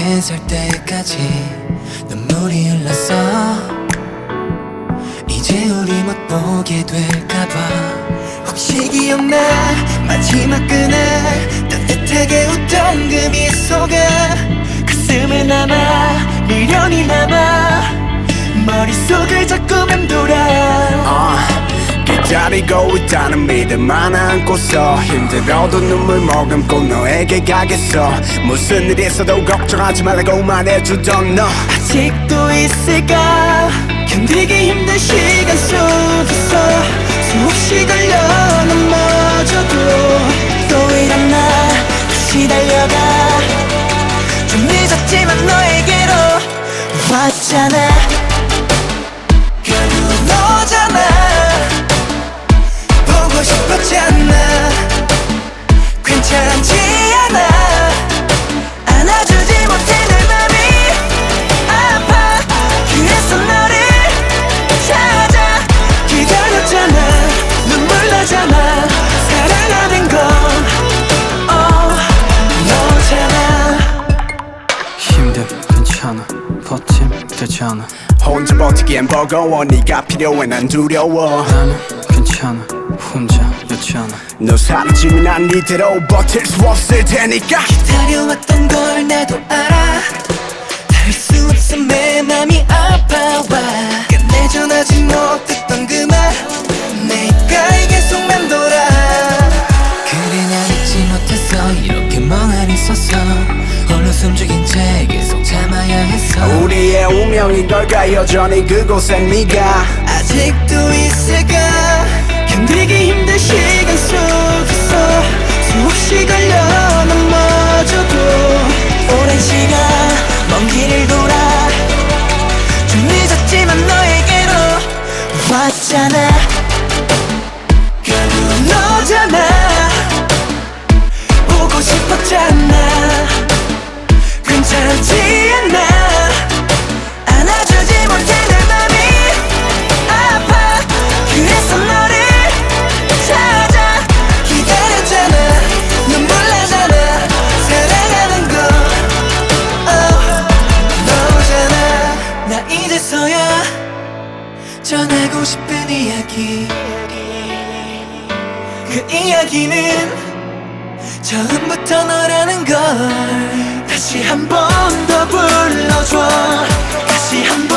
내게 설 때까지 눈물이 흘렀어. 이제 우리 못 보게 될까봐. 혹시 기억나 마지막 그날 따뜻하게 웃던 그 미소가 가슴에 남아 미련이 남아 머릿속을 자꾸 맴돌아. 기다리고 있다는 믿음만 안고서 힘들어도 눈물 머금고 너에게 가겠어. 무슨 일이 있어도 걱정하지 말라고 말해주던 너 아직도 있을까. 견디기 힘든 시간 속에서 수없이 걸려 넘어져도 또 일어나 다시 달려가. 좀 늦었지만 너에게로 왔잖아. 결국 너잖아. 보고 싶었잖아. 괜찮지 않아. 안아주지 못해 내 맘이 아파. 그래서 너를 찾아 기다렸잖아. 눈물 나잖아. 사랑하는 건 너잖아. 힘듦 괜찮아. 버팀 되잖아. 혼자 버티기엔 버거워. 네가 필요해 난 두려워. 나는 괜찮아. 혼자였잖아. 너 사라지면 난 이대로 버틸 수 없을 테니까. 기다려왔던 걸 나도 알아. 닿을 수 없어 내 맘이 아파와. 끝내 전하지 못했던 그 말 내가 계속 맴돌아. 그래 난 잊지 못했어. 이렇게 멍하니 서서 홀로 숨죽인 채 계속 참아야 했어. 우리의 운명인 걸까 여전히 그곳엔 네가 아직도 있을까. 견디기 힘든 시간 속에서 수없이 걸려 넘어져도 오랜 시간 먼 길을 돌아 좀 늦었지만 너에게로 왔잖아. 결국 너잖아. 보고 싶었잖아. 괜찮지 않아. 안아주지 못해 내 맘이 아파. 그래서 너를 찾아 기다렸잖아. 눈물 나잖아. 사랑하는 건 너잖아. 나 이제서야 전하고 싶은 이야기. 그 이야기는 처음부터 너라는 걸 다시 한 번 더 불러줘. 다시 한 번